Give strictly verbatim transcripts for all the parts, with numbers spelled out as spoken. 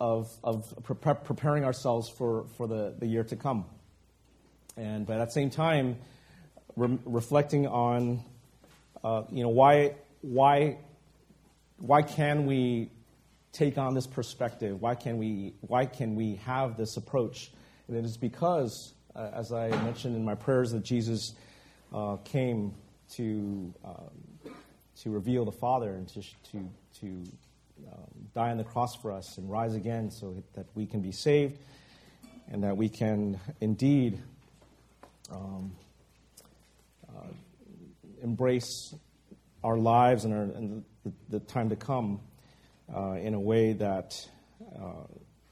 of, of pre- preparing ourselves for, for the, the year to come. And but at the same time, re- reflecting on, uh, you know, why why why can we take on this perspective? Why can we why can we have this approach? And it is because, uh, as I mentioned in my prayers, that Jesus uh, came to um, to reveal the Father and to to to um, die on the cross for us and rise again, so that we can be saved and that we can indeed um, uh, embrace our lives and, our, and the, the time to come uh, in a way that uh,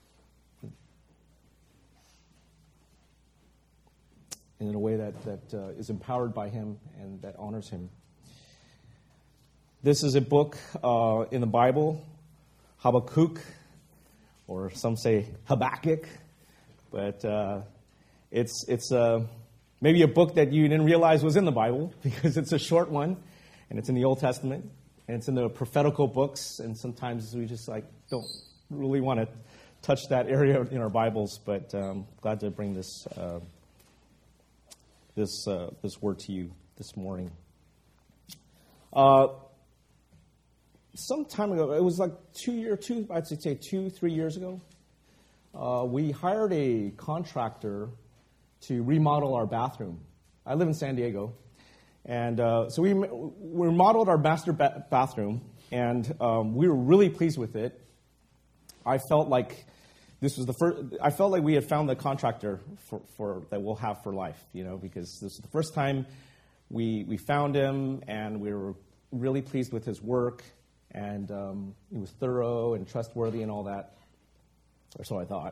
in a way that, that uh, is empowered by Him and that honors Him. This is a book uh, in the Bible, Habakkuk, or some say Habakkuk, but uh, it's it's uh, maybe a book that you didn't realize was in the Bible because it's a short one, and it's in the Old Testament, and it's in the prophetical books, and sometimes we just like don't really want to touch that area in our Bibles, but um, glad to bring this uh, this uh, this word to you this morning. Uh, some time ago, it was like two year, two I'd say two, three years ago, uh, we hired a contractor to remodel our bathroom. I live in San Diego, and uh, so we we remodeled our master ba- bathroom, and um, we were really pleased with it. I felt like this was the first. I felt like we had found the contractor for, for that we'll have for life, you know, because this was the first time we we found him, and we were really pleased with his work, and um, he was thorough and trustworthy and all that. Or so I thought.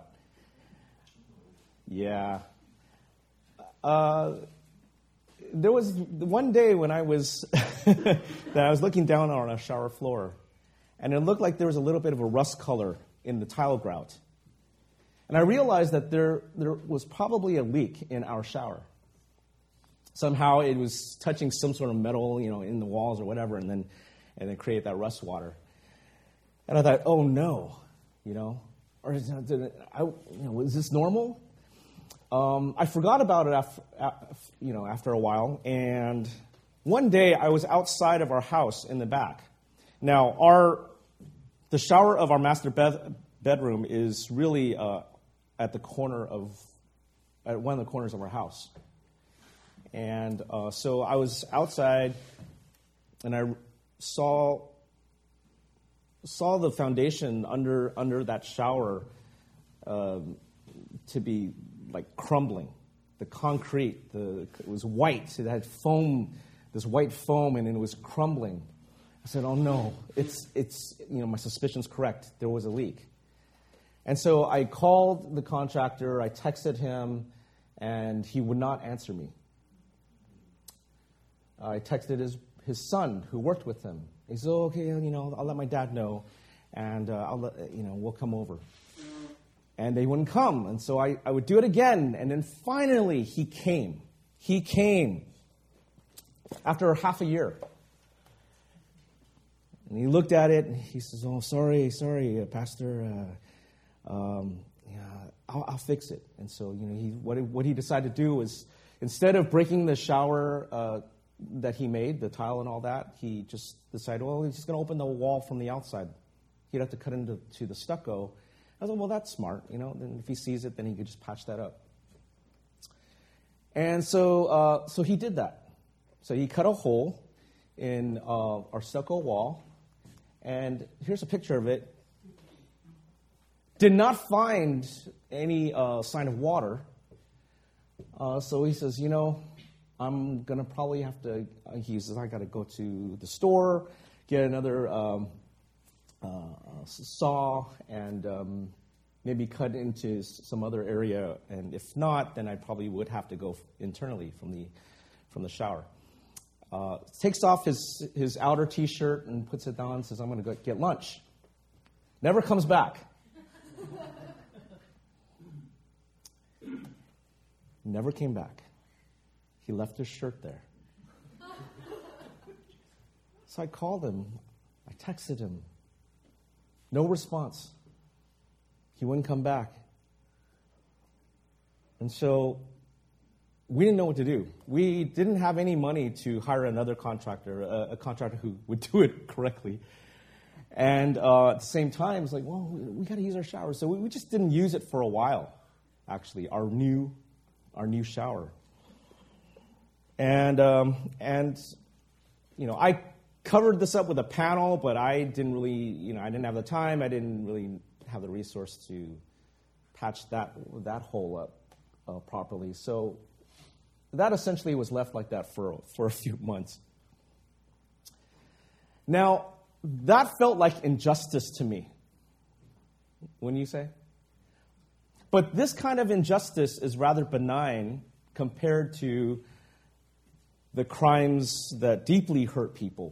Yeah. Uh, there was one day when I was that I was looking down on a shower floor, and it looked like there was a little bit of a rust color in the tile grout. And I realized that there there was probably a leak in our shower. Somehow it was touching some sort of metal, you know, in the walls or whatever, and then and then create that rust water. And I thought, oh no, you know, or is, did it, I, you know, is this normal? Um, I forgot about it after, you know, after a while, and one day I was outside of our house in the back. Now, our the shower of our master bed, bedroom is really uh, at the corner of at one of the corners of our house, and uh, so I was outside, and I saw saw the foundation under under that shower uh, to be like crumbling. The concrete, the it was white. It had foam, this white foam, and it was crumbling. I said, "Oh no, it's it's you know my suspicion's correct. There was a leak." And so I called the contractor. I texted him, and he would not answer me. I texted his his son, who worked with him. He said, "Oh, okay, you know, I'll let my dad know, and uh, I'll let, you know we'll come over." And they wouldn't come. And so I, I would do it again. And then finally he came. He came after half a year. And he looked at it and he says, "Oh, sorry, sorry, uh, Pastor. Uh, um, yeah, I'll, I'll fix it." And so, you know, he what, what he decided to do was, instead of breaking the shower uh, that he made, the tile and all that, he just decided, well, he's just going to open the wall from the outside. He'd have to cut into to the stucco. I thought, well, that's smart, you know. Then if he sees it, then he could just patch that up. And so, uh, so he did that. So he cut a hole in uh, our stucco wall, and here's a picture of it. Did not find any uh, sign of water. Uh, so he says, you know, I'm gonna probably have to. Uh, he says, I got to go to the store, get another. Um, Uh, saw and um, maybe cut into some other area, and if not, then I probably would have to go internally from the from the shower. Uh, takes off his his outer T-shirt and puts it down and says, "I'm going to go get lunch." Never comes back. Never came back. He left his shirt there. So I called him. I texted him. No response. He wouldn't come back. And so we didn't know what to do. We didn't have any money to hire another contractor, a, a contractor who would do it correctly. And uh, at the same time, it's like, well, we, we got to use our shower. So we, we just didn't use it for a while, actually, our new, our new shower. And, um, and you know, I covered this up with a panel, but I didn't really, you know, I didn't have the time. I didn't really have the resource to patch that that hole up uh, properly. So that essentially was left like that for for a few months. Now, that felt like injustice to me. Wouldn't you say? But this kind of injustice is rather benign compared to the crimes that deeply hurt people.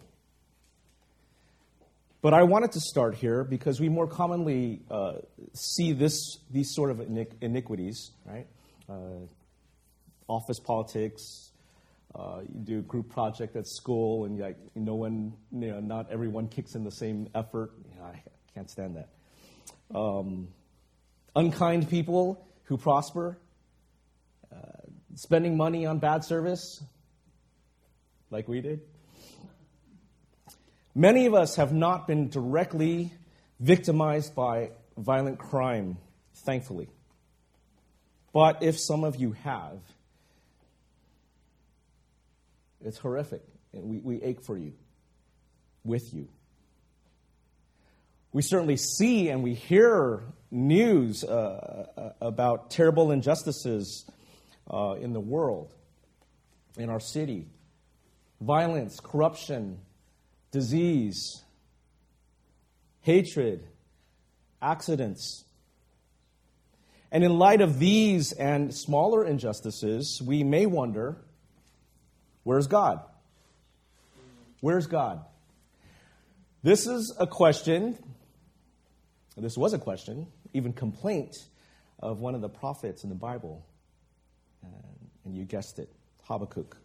But I wanted to start here because we more commonly uh, see this these sort of iniquities, right? Uh, office politics. Uh, you do a group project at school, and like no one, you know, not everyone kicks in the same effort. You know, I can't stand that. Um, unkind people who prosper, uh, spending money on bad service, like we did. Many of us have not been directly victimized by violent crime, thankfully. But if some of you have, it's horrific, and we, we ache for you, with you. We certainly see and we hear news uh, about terrible injustices uh, in the world, in our city. Violence, corruption, disease, hatred, accidents. And in light of these and smaller injustices, we may wonder, where's God? Where's God? This is a question, this was a question, even complaint of one of the prophets in the Bible. And you guessed it, Habakkuk.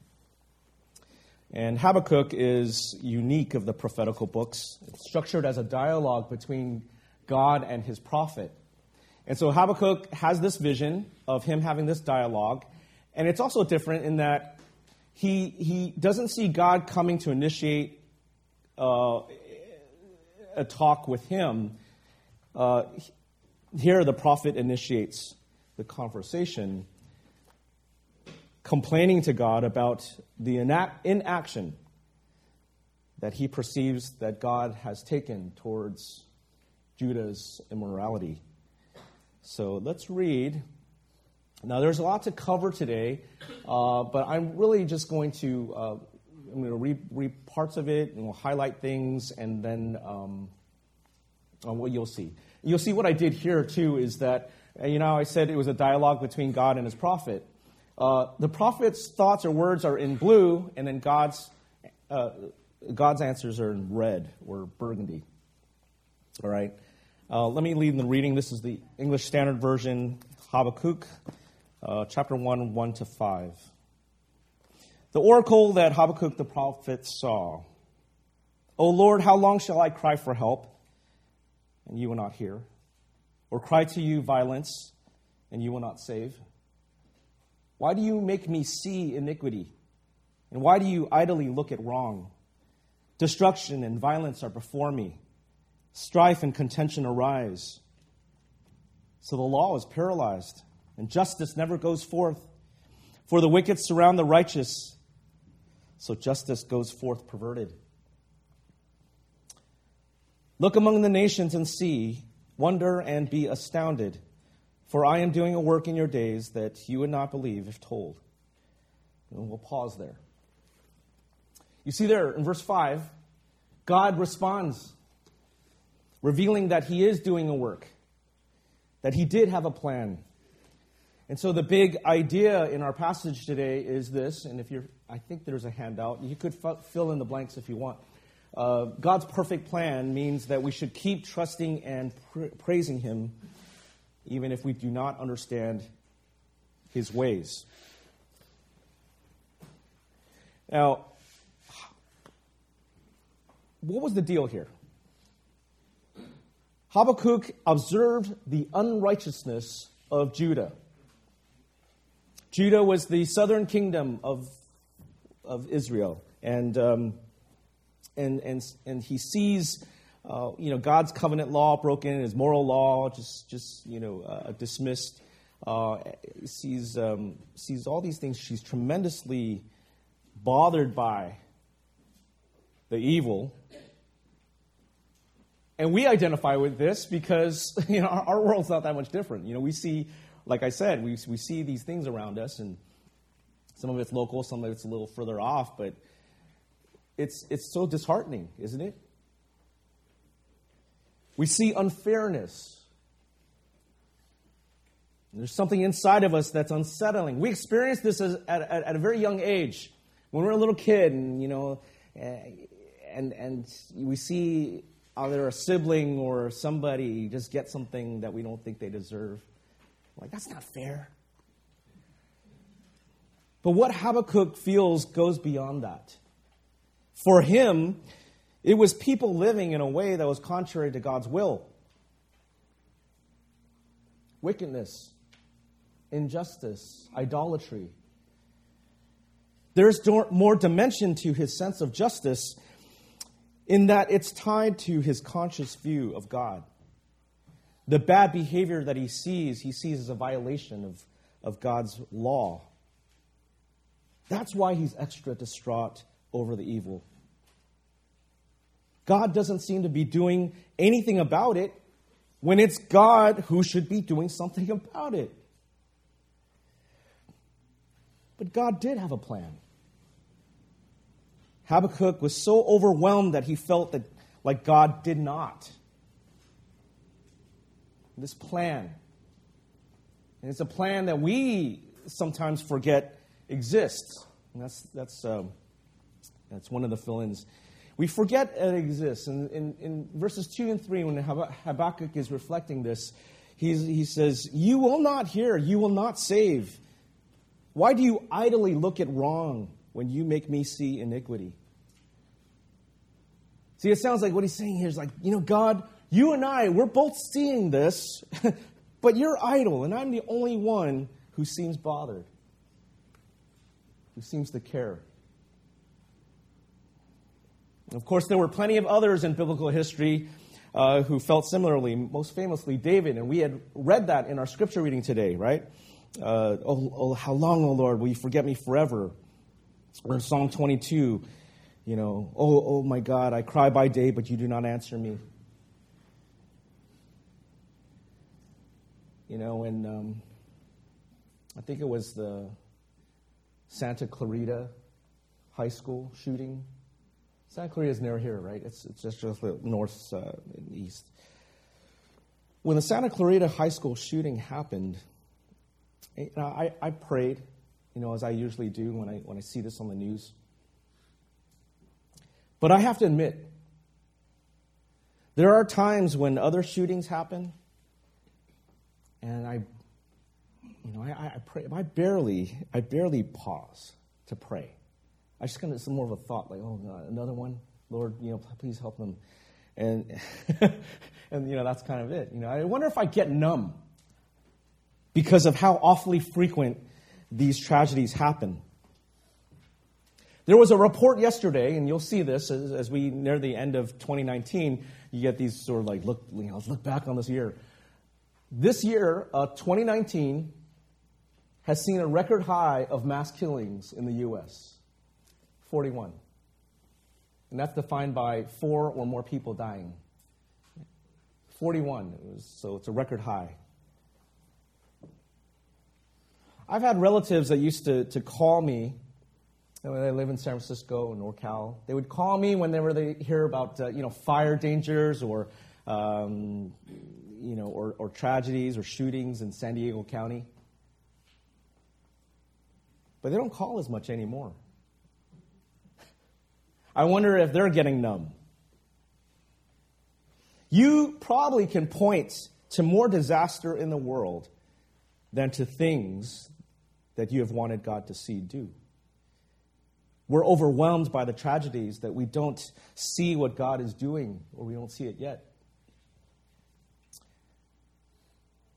And Habakkuk is unique of the prophetical books. It's structured as a dialogue between God and his prophet. And so Habakkuk has this vision of him having this dialogue. And it's also different in that he he doesn't see God coming to initiate uh, a talk with him. Uh, here the prophet initiates the conversation, complaining to God about the inaction that he perceives that God has taken towards Judah's immorality. So let's read. Now, there's a lot to cover today, uh, but I'm really just going to uh, I'm going to read, read parts of it, and we'll highlight things, and then um, on what you'll see. You'll see what I did here, too, is that, you know, I said it was a dialogue between God and his prophet. Uh, the prophet's thoughts or words are in blue, and then God's uh, God's answers are in red or burgundy. All right. Uh, let me lead the reading. This is the English Standard Version, Habakkuk, uh, chapter one, one to five. The oracle that Habakkuk the prophet saw. O Lord, how long shall I cry for help, and you will not hear? Or cry to you violence, and you will not save? Why do you make me see iniquity? And why do you idly look at wrong? Destruction and violence are before me. Strife and contention arise. So the law is paralyzed, and justice never goes forth. For the wicked surround the righteous, so justice goes forth perverted. Look among the nations and see, wonder and be astounded. For I am doing a work in your days that you would not believe if told. And we'll pause there. You see there in verse five, God responds, revealing that he is doing a work, that he did have a plan. And so the big idea in our passage today is this, and if you're, I think there's a handout. You could f- fill in the blanks if you want. Uh, God's perfect plan means that we should keep trusting and pr- praising him even if we do not understand his ways. Now, what was the deal here? Habakkuk observed the unrighteousness of Judah. Judah was the southern kingdom of, of Israel. And, um, and, and, and he sees uh, you know, God's covenant law broken, his moral law just, just you know, uh, dismissed. Uh, sees, um, sees all these things. She's tremendously bothered by the evil. And we identify with this because, you know, our, our world's not that much different. You know, we see, like I said, we we see these things around us, and some of it's local, some of it's a little further off, but it's it's so disheartening, isn't it? We see unfairness. There's something inside of us that's unsettling. We experience this as, at, at, at a very young age, when we're a little kid, and you know, and and we see either a sibling or somebody just get something that we don't think they deserve. Like, that's not fair. But what Habakkuk feels goes beyond that. For him, it was people living in a way that was contrary to God's will. Wickedness, injustice, idolatry. There's more dimension to his sense of justice in that it's tied to his conscious view of God. The bad behavior that he sees, he sees as a violation of, of God's law. That's why he's extra distraught over the evil. God doesn't seem to be doing anything about it when it's God who should be doing something about it. But God did have a plan. Habakkuk was so overwhelmed that he felt that like God did not. This plan. And it's a plan that we sometimes forget exists. And that's that's um, that's one of the fill-ins. We forget it exists. And in, in verses two and three, when Habakkuk is reflecting this, he's, he says, "You will not hear, you will not save. Why do you idly look at wrong when you make me see iniquity?" See, it sounds like what he's saying here is like, you know, God, you and I, we're both seeing this, but you're idle, and I'm the only one who seems bothered, who seems to care. Of course, there were plenty of others in biblical history uh, who felt similarly, most famously David, and we had read that in our scripture reading today, right? Uh, oh, oh, how long, O Lord, will you forget me forever? Or in Psalm twenty-two, you know, oh, oh my God, I cry by day, but you do not answer me. You know, and um, I think it was the Santa Clarita High School shooting. Santa Clarita is near here, right? It's, it's just, just north uh, and east. When the Santa Clarita High School shooting happened, you know, I, I prayed, you know, as I usually do when I when I see this on the news. But I have to admit, there are times when other shootings happen, and I, you know, I, I pray. I barely, I barely pause to pray. I just kind of, it's more of a thought, like, oh, God, another one, Lord, you know, please help them, and and you know, that's kind of it. You know, I wonder if I get numb because of how awfully frequent these tragedies happen. There was a report yesterday, and you'll see this as, as we near the end of twenty nineteen. You get these sort of like, look, you know, let's look back on this year. This year, uh, twenty nineteen, has seen a record high of mass killings in the U S, forty-one. And that's defined by four or more people dying. forty-one, it was, so it's a record high. I've had relatives that used to, to call me. They live in San Francisco and NorCal. They would call me whenever they hear about uh, you know fire dangers or um, you know or, or tragedies or shootings in San Diego County. But they don't call as much anymore. I wonder if they're getting numb. You probably can point to more disaster in the world than to things that you have wanted God to see do. We're overwhelmed by the tragedies that we don't see what God is doing, or we don't see it yet.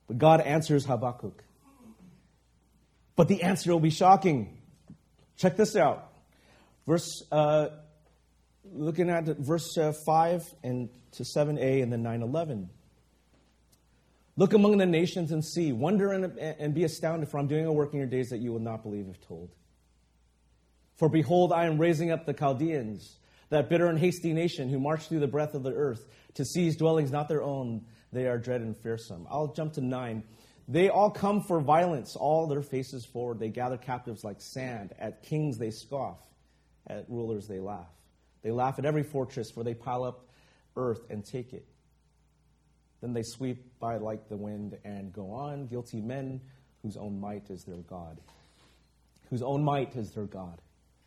But God answers Habakkuk. But the answer will be shocking. Check this out. Verse, uh, looking at verse uh, five and to seven a and then nine eleven. Look among the nations and see. Wonder and, and be astounded, for I'm doing a work in your days that you will not believe if told. For behold, I am raising up the Chaldeans, that bitter and hasty nation who march through the breadth of the earth to seize dwellings not their own. They are dread and fearsome. I'll jump to nine. They all come for violence, all their faces forward. They gather captives like sand. At kings they scoff. At rulers they laugh. They laugh at every fortress, for they pile up earth and take it. Then they sweep by like the wind and go on. Guilty men whose own might is their God. Whose own might is their God.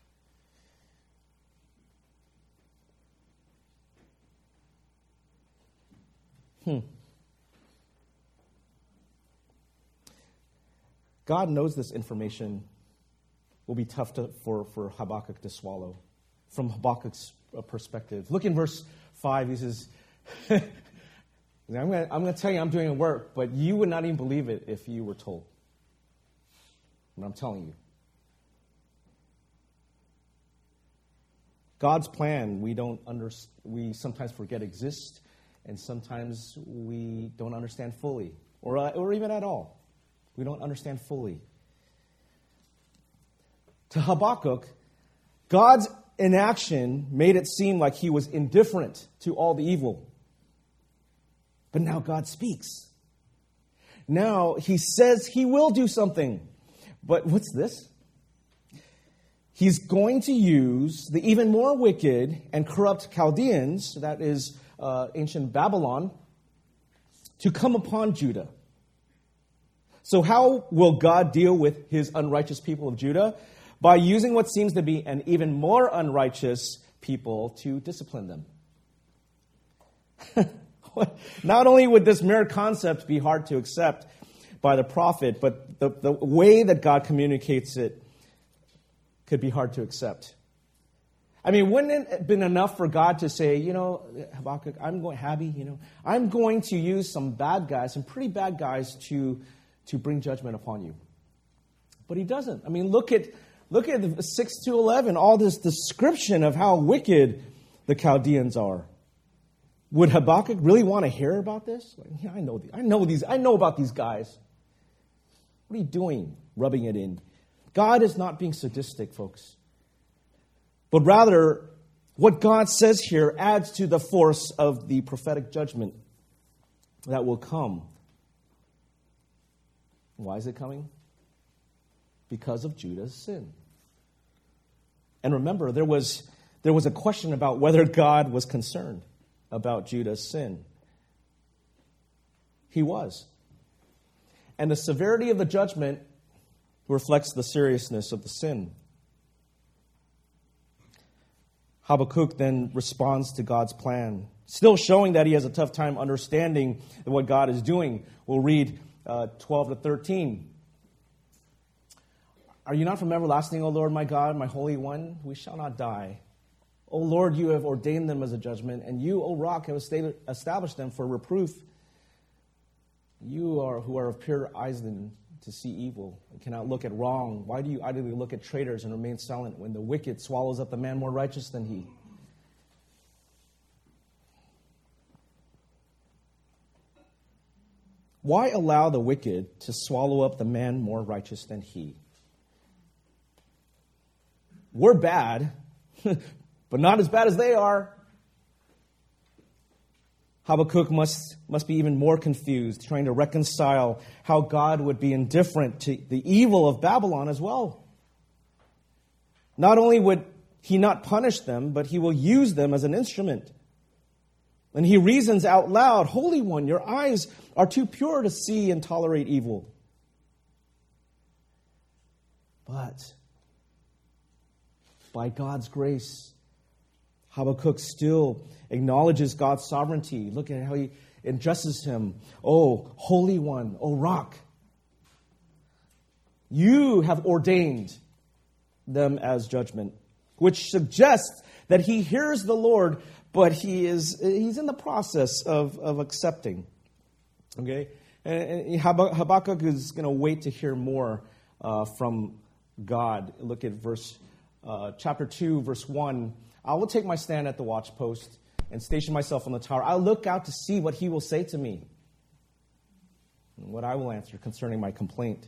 Hmm. God knows this information will be tough to, for, for Habakkuk to swallow from Habakkuk's perspective. Look in verse five. He says, I'm going I'm to tell you I'm doing a work, but you would not even believe it if you were told. But I'm telling you. God's plan, we don't under, we sometimes forget exists, and sometimes we don't understand fully, or, uh, or even at all. We don't understand fully. To Habakkuk, God's inaction made it seem like he was indifferent to all the evil. But now God speaks. Now he says he will do something. But what's this? He's going to use the even more wicked and corrupt Chaldeans, that is uh, ancient Babylon, to come upon Judah. So how will God deal with his unrighteous people of Judah? By using what seems to be an even more unrighteous people to discipline them. Not only would this mere concept be hard to accept by the prophet, but the, the way that God communicates it could be hard to accept. I mean, wouldn't it have been enough for God to say, you know, Habakkuk, I'm going, Habby, you know, I'm going to use some bad guys, some pretty bad guys to, to bring judgment upon you. But he doesn't. I mean, look at look at six to eleven, all this description of how wicked the Chaldeans are. Would Habakkuk really want to hear about this? Like, yeah, I know, I know these, I know about these guys. What are you doing, rubbing it in? God is not being sadistic, folks. But rather, what God says here adds to the force of the prophetic judgment that will come. Why is it coming? Because of Judah's sin. And remember, there was, there was a question about whether God was concerned about Judah's sin. He was. And the severity of the judgment reflects the seriousness of the sin. Habakkuk then responds to God's plan, still showing that he has a tough time understanding what God is doing. We'll read uh, twelve to thirteen. Are you not from everlasting, O Lord my God, my Holy One? We shall not die. O Lord, you have ordained them as a judgment, and you, O Rock, have established them for reproof. You are who are of pure eyes then to see evil and cannot look at wrong. Why do you idly look at traitors and remain silent when the wicked swallows up the man more righteous than he? Why allow the wicked to swallow up the man more righteous than he? We're bad, but not as bad as they are. Habakkuk must, must be even more confused, trying to reconcile how God would be indifferent to the evil of Babylon as well. Not only would he not punish them, but he will use them as an instrument. And he reasons out loud, Holy One, your eyes are too pure to see and tolerate evil. But by God's grace, Habakkuk still acknowledges God's sovereignty. Look at how he addresses him. Oh, Holy One, oh Rock, you have ordained them as judgment, which suggests that he hears the Lord, but he is he's in the process of, of accepting. Okay? And Habakkuk is going to wait to hear more uh, from God. Look at verse uh, chapter two, verse one. I will take my stand at the watchpost and station myself on the tower. I'll look out to see what he will say to me, and what I will answer concerning my complaint.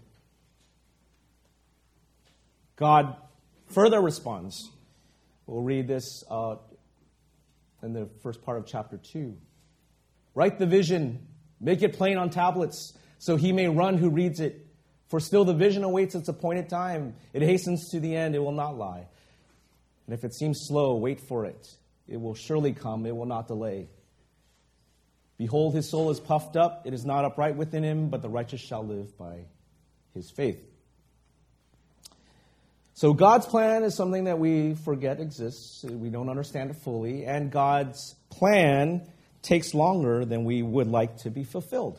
God further responds. We'll read this uh, in the first part of chapter two. Write the vision, make it plain on tablets, so he may run who reads it. For still the vision awaits its appointed time. It hastens to the end, it will not lie. And if it seems slow, wait for it. It will surely come, it will not delay. Behold, his soul is puffed up, it is not upright within him, but the righteous shall live by his faith. So God's plan is something that we forget exists. We don't understand it fully. And God's plan takes longer than we would like to be fulfilled.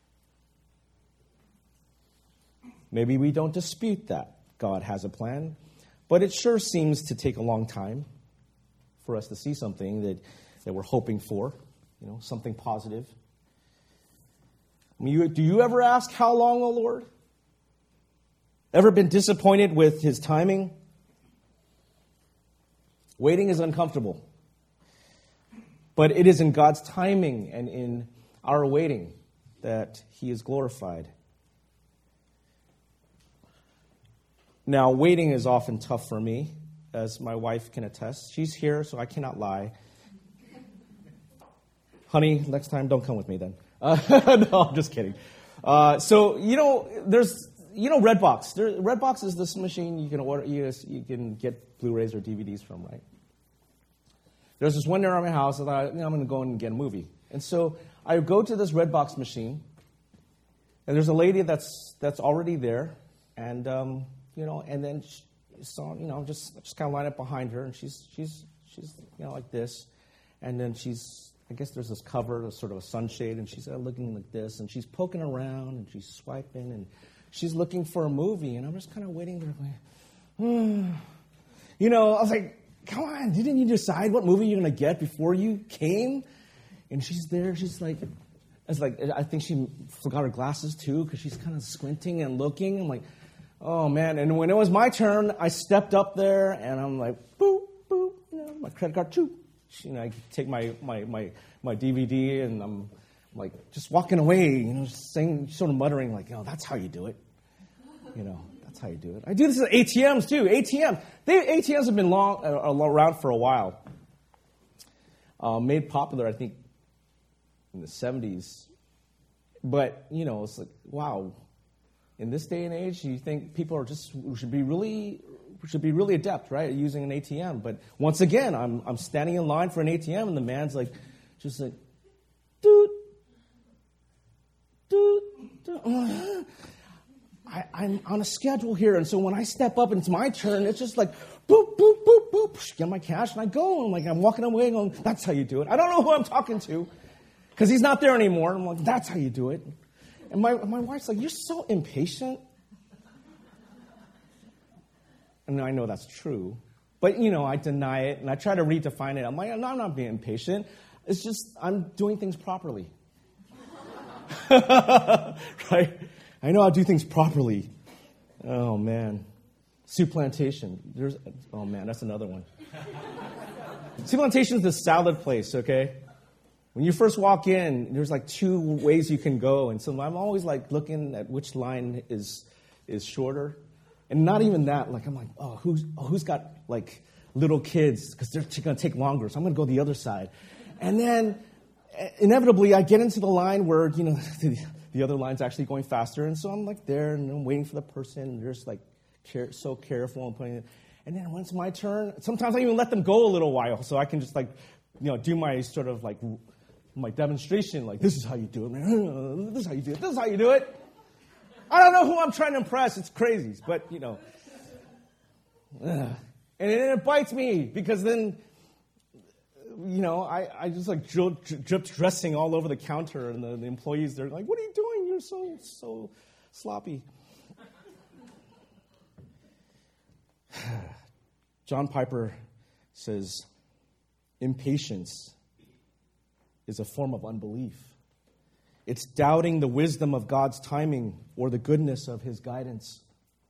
Maybe we don't dispute that God has a plan, but it sure seems to take a long time for us to see something that, that we're hoping for, you know, something positive. I mean, you, do you ever ask, how long, O Lord? Ever been disappointed with his timing? Waiting is uncomfortable. But it is in God's timing and in our waiting that he is glorified. Now, waiting is often tough for me, as my wife can attest. She's here, so I cannot lie. Honey, next time, don't come with me then. Uh, no, I'm just kidding. Uh, so, you know, there's... You know Redbox. There, Redbox is this machine you can order. You, you can get Blu-rays or D V Ds from, right? There's this one near my house. I thought, you know, I'm going to go and get a movie. And so I go to this Redbox machine, and there's a lady that's that's already there, and um, you know, and then she, so you know, just just kind of line up behind her, and she's she's she's you know like this, and then she's I guess there's this cover, a sort of a sunshade, and she's uh, looking like this, and she's poking around, and she's swiping, and she's looking for a movie, and I'm just kind of waiting there going, hmm. You know, I was like, come on, didn't you decide what movie you're going to get before you came? And she's there, she's like, it's like, I think she forgot her glasses too, because she's kind of squinting and looking. I'm like, oh man. And when it was my turn, I stepped up there, and I'm like, boop, boop, you know, my credit card, choo. You know, I take my, my, my, my D V D, and I'm like just walking away, you know, just saying, sort of muttering, like, you know, that's how you do it. You know, that's how you do it. I do this at A T Ms too. A T Ms, they, A T Ms have been long uh, around for a while. Uh, made popular, I think, in the seventies. But you know, it's like, wow. In this day and age, you think people are just should be really should be really adept, right, at using an A T M. But once again, I'm I'm standing in line for an A T M, and the man's like, just like, dude. Dude, dude. I, I'm on a schedule here, and so when I step up and it's my turn, it's just like, boop, boop, boop, boop, get my cash, and I go, and like I'm walking away going, that's how you do it. I don't know who I'm talking to, because he's not there anymore. I'm like, that's how you do it. And my, my wife's like, you're so impatient. And I know that's true, but, you know, I deny it, and I try to redefine it. I'm like, no, I'm not being impatient. It's just I'm doing things properly. Right? I know how to do things properly. Oh, man. Supplantation. There's, oh, man, that's another one. Supplantation is the salad place, okay? When you first walk in, there's like two ways you can go. And so I'm always like looking at which line is is shorter. And not even that. Like, I'm like, oh, who's, oh, who's got like little kids? Because they're going to take longer. So I'm going to go the other side. And then inevitably, I get into the line where, you know, the, the other line's actually going faster. And so I'm like there, and I'm waiting for the person. And they're just like care, so careful and putting it. And then when it's my turn, sometimes I even let them go a little while so I can just like, you know, do my sort of like my demonstration. Like, this is how you do it, man. This is how you do it. This is how you do it. I don't know who I'm trying to impress. It's crazy. But, you know. Ugh. And then it bites me because then, you know, I, I just like drip, drip dressing all over the counter, and the, the employees, they're like, what are you doing? You're so, so sloppy. John Piper says, impatience is a form of unbelief. It's doubting the wisdom of God's timing or the goodness of his guidance.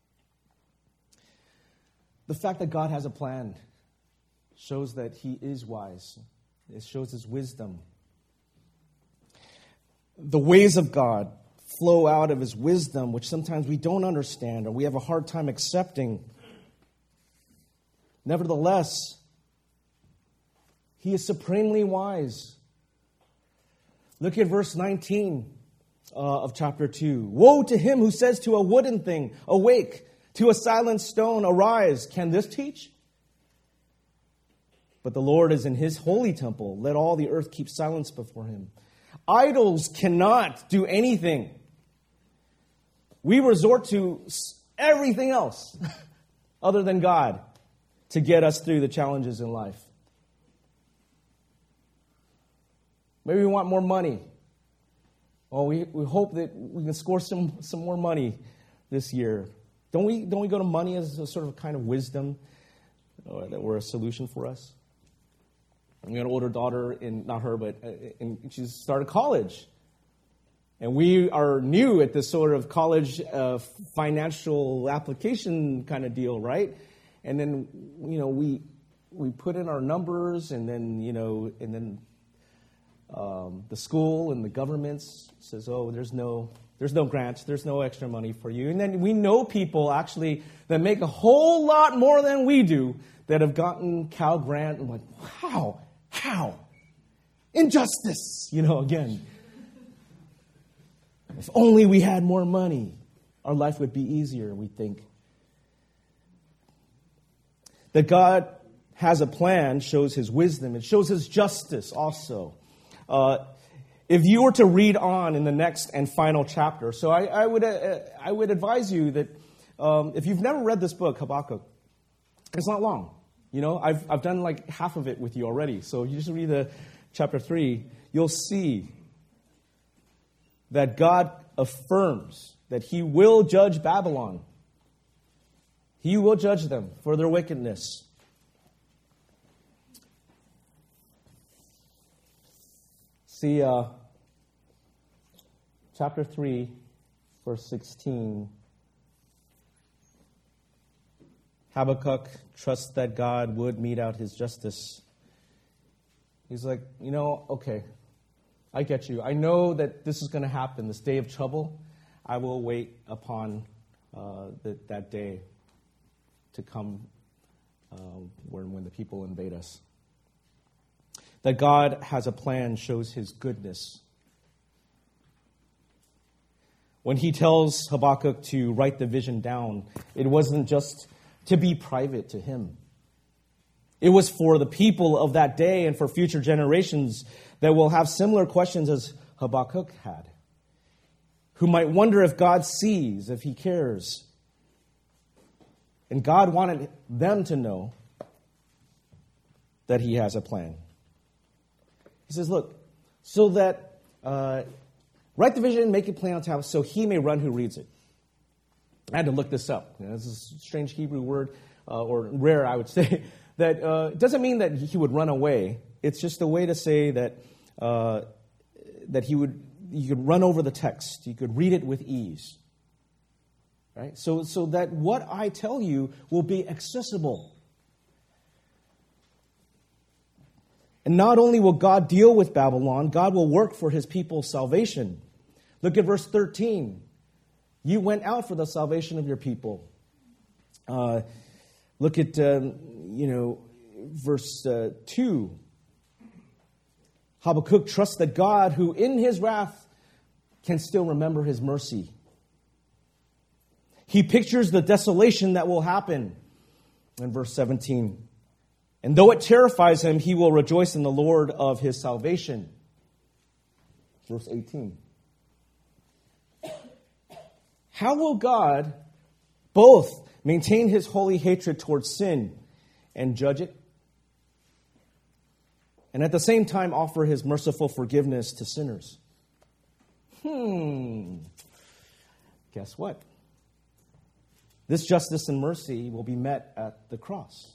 The fact that God has a plan shows that he is wise. It shows his wisdom. The ways of God flow out of his wisdom, which sometimes we don't understand or we have a hard time accepting. Nevertheless, he is supremely wise. Look at verse nineteen uh, of chapter two. Woe to him who says to a wooden thing, awake, to a silent stone, arise. Can this teach? But the Lord is in his holy temple. Let all the earth keep silence before him. Idols cannot do anything. We resort to everything else other than God to get us through the challenges in life. Maybe we want more money. Well, we, we hope that we can score some, some more money this year. Don't we, don't we go to money as a sort of kind of wisdom or, or a solution for us? We got an older daughter, in, not her, but in, she started college. And we are new at this sort of college uh, financial application kind of deal, right? And then, you know, we we put in our numbers, and then, you know, and then um, the school and the government says, oh, there's no there's no grants, there's no extra money for you. And then we know people actually that make a whole lot more than we do that have gotten Cal Grant, and like, wow, how? Injustice, you know, again. If only we had more money, our life would be easier, we think. That God has a plan shows his wisdom. It shows his justice also. Uh, if you were to read on in the next and final chapter, so I, I would uh, I would advise you that um, if you've never read this book, Habakkuk, it's not long. You know, I've I've done like half of it with you already. So you just read the chapter three, you'll see that God affirms that he will judge Babylon. He will judge them for their wickedness. See, uh, chapter three, verse sixteen. Habakkuk trusts that God would mete out his justice. He's like, you know, okay, I get you. I know that this is going to happen, this day of trouble. I will wait upon uh, the, that day to come uh, when, when the people invade us. That God has a plan shows his goodness. When he tells Habakkuk to write the vision down, it wasn't just to be private to him. It was for the people of that day and for future generations that will have similar questions as Habakkuk had, who might wonder if God sees, if he cares. And God wanted them to know that he has a plan. He says, look, so that, uh, write the vision, make it plain on tablets, so he may run who reads it. I had to look this up. You know, this is a strange Hebrew word, uh, or rare, I would say, that uh, doesn't mean that he would run away. It's just a way to say that uh, that he would, you could run over the text. You could read it with ease. Right? So, so that what I tell you will be accessible. And not only will God deal with Babylon, God will work for his people's salvation. Look at verse thirteen. You went out for the salvation of your people. Uh, look at, um, you know, verse uh, two. Habakkuk trusts that God, who in his wrath can still remember his mercy. He pictures the desolation that will happen in verse seventeen. And though it terrifies him, he will rejoice in the Lord of his salvation. Verse eighteen. How will God both maintain his holy hatred towards sin and judge it, and at the same time offer his merciful forgiveness to sinners? Hmm. Guess what? This justice and mercy will be met at the cross.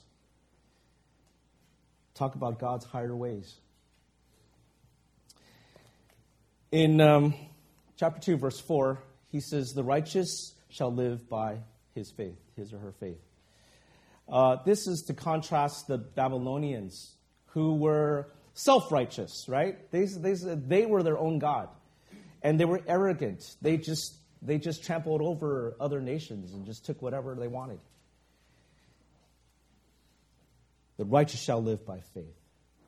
Talk about God's higher ways. In um, chapter two, verse four, he says, the righteous shall live by his faith, his or her faith. Uh, this is to contrast the Babylonians who were self-righteous, right? They, they, they were their own God. And they were arrogant. They just, they just trampled over other nations and just took whatever they wanted. The righteous shall live by faith.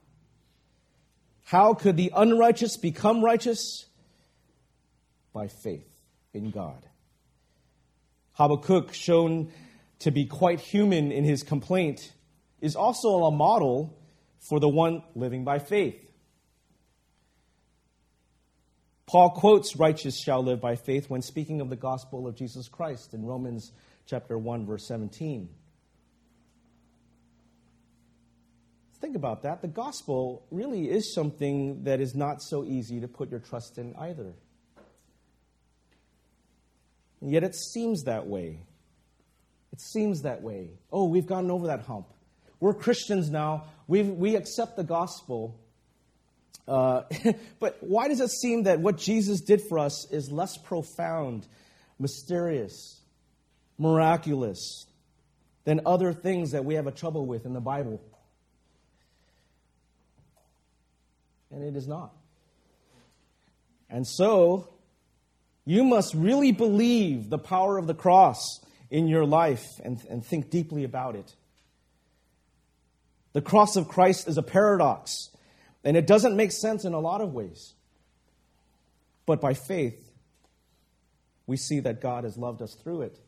How could the unrighteous become righteous? By faith in God. Habakkuk, shown to be quite human in his complaint, is also a model for the one living by faith. Paul quotes righteous shall live by faith when speaking of the gospel of Jesus Christ in Romans chapter one, verse seventeen. Think about that. The gospel really is something that is not so easy to put your trust in either. And yet it seems that way. It seems that way. Oh, we've gotten over that hump. We're Christians now. We we accept the gospel. Uh, but why does it seem that what Jesus did for us is less profound, mysterious, miraculous than other things that we have a trouble with in the Bible? And it is not. And so, you must really believe the power of the cross in your life and, and think deeply about it. The cross of Christ is a paradox, and it doesn't make sense in a lot of ways. But by faith, we see that God has loved us through it.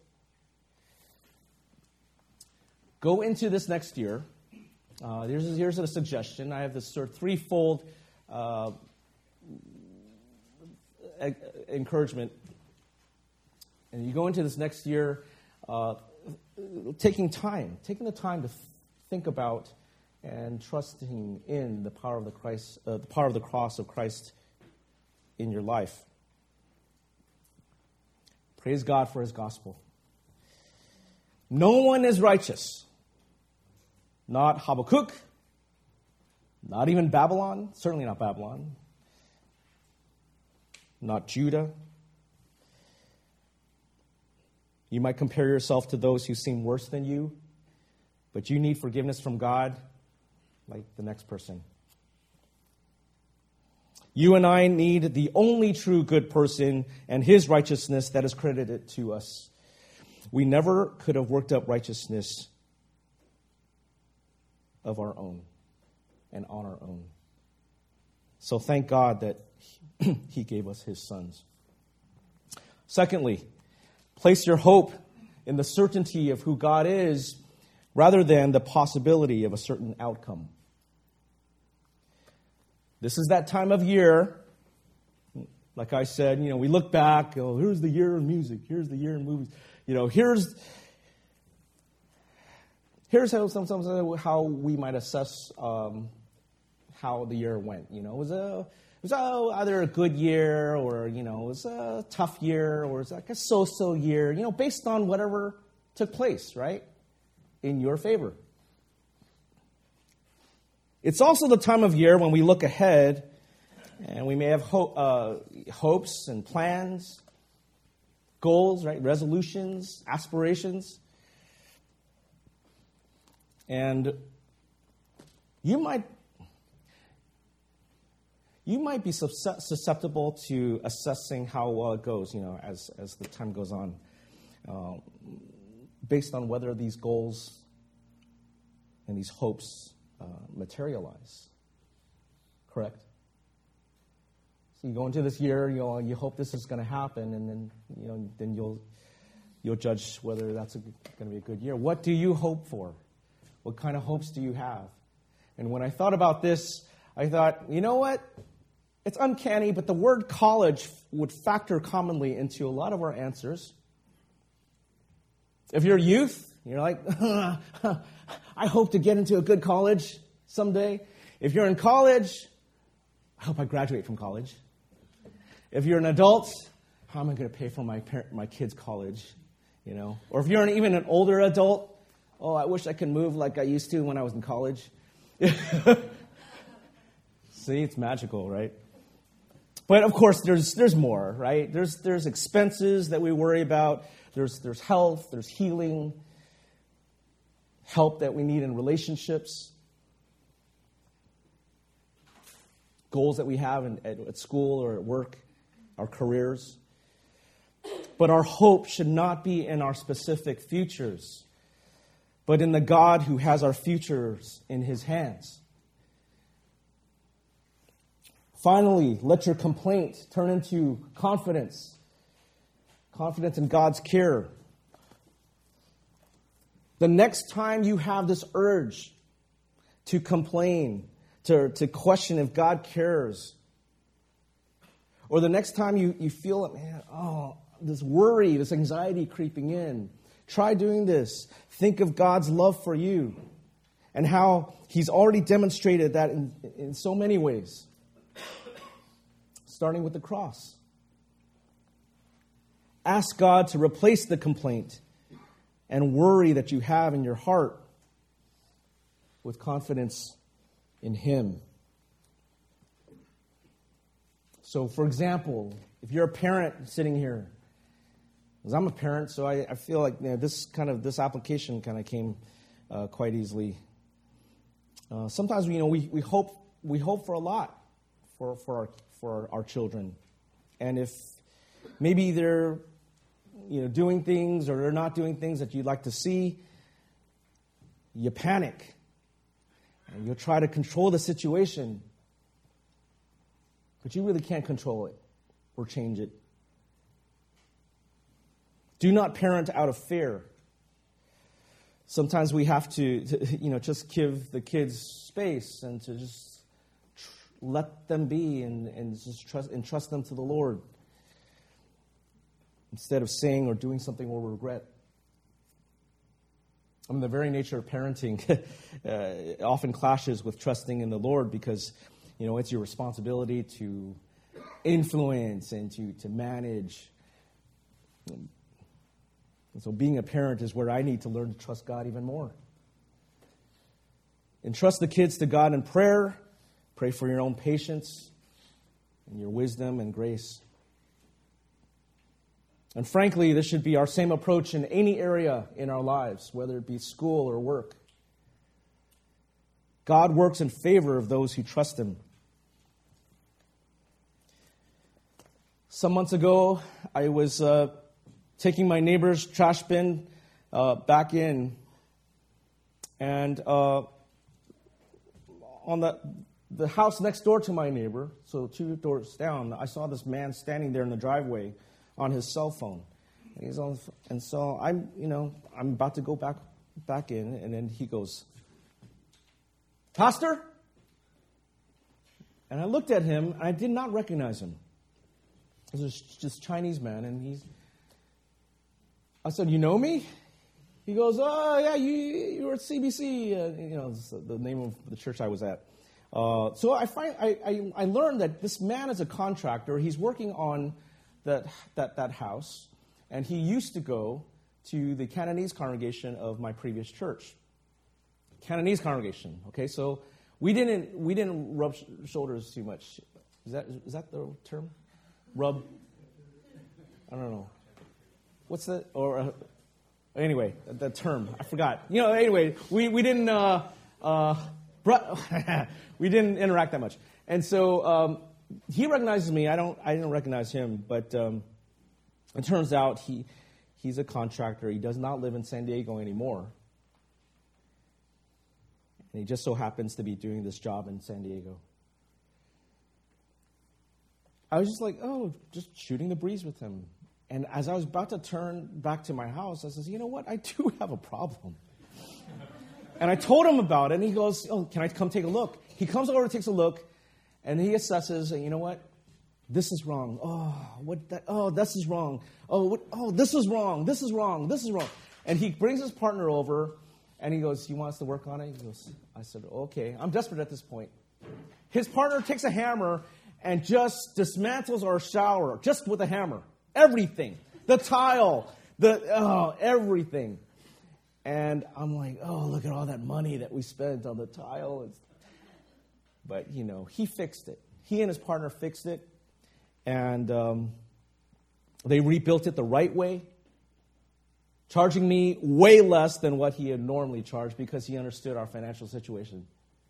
Go into this next year. Uh, here's, here's a suggestion. I have this sort of threefold uh, encouragement. And you go into this next year uh, taking time, taking the time to think about and trusting in the power of the Christ, uh, the power of the cross of Christ in your life. Praise God for his gospel. No one is righteous. Not Habakkuk, not even Babylon, certainly not Babylon, not Judah. You might compare yourself to those who seem worse than you, but you need forgiveness from God like the next person. You and I need the only true good person and his righteousness that is credited to us. We never could have worked up righteousness of our own and on our own. So thank God that he gave us his sons. Secondly, place your hope in the certainty of who God is rather than the possibility of a certain outcome. This is that time of year. Like I said, you know, we look back, oh, here's the year in music, here's the year in movies. You know, here's here's how sometimes how we might assess um, how the year went. You know, it was a it was a, either a good year or, you know, it was a tough year or it was like a so-so year, you know, based on whatever took place, right, in your favor. It's also the time of year when we look ahead and we may have ho- uh, hopes and plans, goals, right, resolutions, aspirations. And you might you might be susceptible to assessing how well it goes, you know, as, as the time goes on, uh, based on whether these goals and these hopes uh, materialize. Correct? So you go into this year, you know, you hope this is going to happen, and then you know, then you'll you'll judge whether that's going to be a good year. What do you hope for? What kind of hopes do you have? And when I thought about this, I thought, you know what? It's uncanny, but the word college would factor commonly into a lot of our answers. If you're youth, you're like, I hope to get into a good college someday. If you're in college, I hope I graduate from college. If you're an adult, how am I going to pay for my parent, my kids' college? You know, or if you're an, even an older adult, oh, I wish I could move like I used to when I was in college. See, it's magical, right? But of course, there's there's more, right? There's there's expenses that we worry about. There's there's health. There's healing. Help that we need in relationships. Goals that we have in, at, at school or at work, our careers. But our hope should not be in our specific futures, but in the God who has our futures in his hands. Finally, let your complaint turn into confidence. Confidence in God's care. The next time you have this urge to complain, to, to question if God cares, or the next time you, you feel it, man, oh, this worry, this anxiety creeping in, try doing this. Think of God's love for you and how he's already demonstrated that in, in so many ways. Starting with the cross. Ask God to replace the complaint and worry that you have in your heart with confidence in him. So, for example, if you're a parent sitting here, because I'm a parent, so I, I feel like you know, this kind of this application kind of came uh, quite easily. Uh, sometimes you know we, we hope we hope for a lot for for our for our children, and if maybe they're you know doing things or they're not doing things that you'd like to see, you panic and you'll try to control the situation, but you really can't control it or change it. Do not parent out of fear. Sometimes we have to, to you know, just give the kids space and to just tr- let them be and, and just trust and trust them to the Lord instead of saying or doing something we'll regret. I mean, the very nature of parenting uh, often clashes with trusting in the Lord because, you know, it's your responsibility to influence and to, to manage. And so being a parent is where I need to learn to trust God even more. Entrust the kids to God in prayer. Pray for your own patience and your wisdom and grace. And frankly, this should be our same approach in any area in our lives, whether it be school or work. God works in favor of those who trust him. Some months ago, I was uh, taking my neighbor's trash bin uh, back in, and uh, on the the house next door to my neighbor, so two doors down, I saw this man standing there in the driveway on his cell phone, and he's on. And so I'm, you know, I'm about to go back back in, and then he goes, "Pastor?" And I looked at him, and I did not recognize him. It was just Chinese man, and he's. I said, "You know me?" He goes, "Oh yeah, you you were at C B C, uh, you know, the name of the church I was at." Uh, so I find I, I I learned that this man is a contractor. He's working on that that that house, and he used to go to the Cantonese congregation of my previous church. Cantonese congregation. Okay, so we didn't we didn't rub sh- shoulders too much. Is that is that the term? Rub. I don't know. What's that? Or uh, anyway, the term I forgot. You know. Anyway, we we didn't uh, uh, we didn't interact that much, and so um, he recognizes me. I don't. I didn't recognize him, but um, it turns out he he's a contractor. He does not live in San Diego anymore, and he just so happens to be doing this job in San Diego. I was just like, oh, just shooting the breeze with him. And as I was about to turn back to my house, I says, you know what? I do have a problem. And I told him about it, and he goes, oh, can I come take a look? He comes over and takes a look, and he assesses, and you know what? This is wrong. Oh, what? That, oh, this is wrong. Oh, what, oh, this is wrong. This is wrong. This is wrong. And he brings his partner over, and he goes, you want us to work on it? He goes, I said, okay. I'm desperate at this point. His partner takes a hammer and just dismantles our shower, just with a hammer. Everything. The tile. The oh, everything. And I'm like, oh, look at all that money that we spent on the tile. But, you know, he fixed it. He and his partner fixed it. and um, they rebuilt it the right way, charging me way less than what he had normally charged because he understood our financial situation.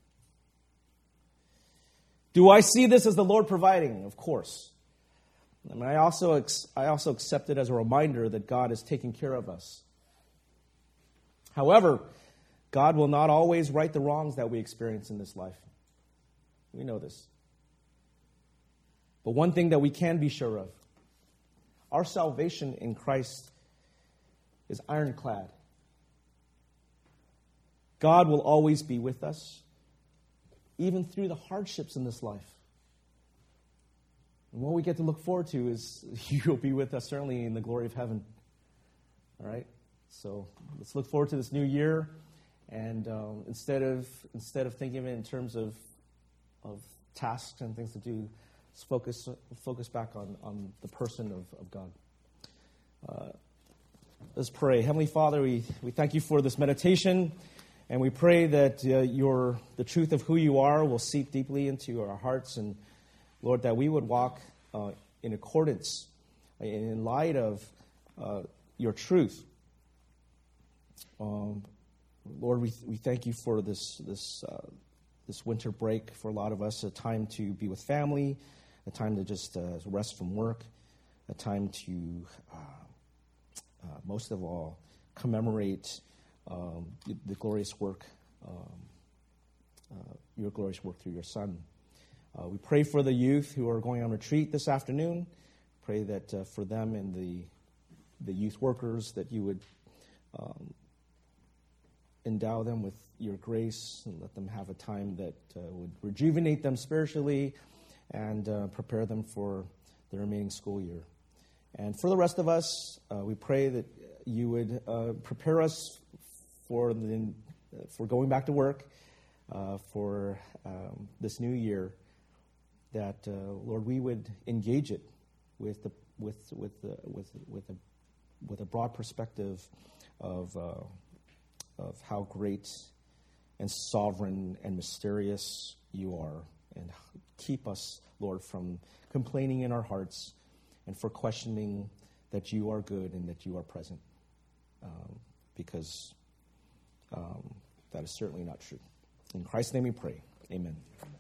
Do I see this as the Lord providing? Of course. I mean, I also I also accept it as a reminder that God is taking care of us. However, God will not always right the wrongs that we experience in this life. We know this. But one thing that we can be sure of, our salvation in Christ is ironclad. God will always be with us, even through the hardships in this life. And what we get to look forward to is you'll be with us certainly in the glory of heaven. All right? So let's look forward to this new year. And uh, instead of instead of thinking of it in terms of of tasks and things to do, let's focus focus back on, on the person of, of God. Uh, let's pray. Heavenly Father, we, we thank you for this meditation, and we pray that uh, your the truth of who you are will seep deeply into our hearts, and Lord, that we would walk uh, in accordance, in light of uh, your truth. Um, Lord, we we thank you for this this uh, this winter break for a lot of us, a time to be with family, a time to just uh, rest from work, a time to, uh, uh, most of all, commemorate um, the, the glorious work, um, uh, your glorious work through your Son. Uh, we pray for the youth who are going on retreat this afternoon. Pray that uh, for them and the the youth workers that you would um, endow them with your grace and let them have a time that uh, would rejuvenate them spiritually and uh, prepare them for the remaining school year. And for the rest of us, uh, we pray that you would uh, prepare us for the for going back to work, uh, for um, this new year. That uh, Lord, we would engage it with the with with the, with with a with a broad perspective of. Uh, of how great and sovereign and mysterious you are. And keep us, Lord, from complaining in our hearts and for questioning that you are good and that you are present. Um, because um, that is certainly not true. In Christ's name we pray. Amen.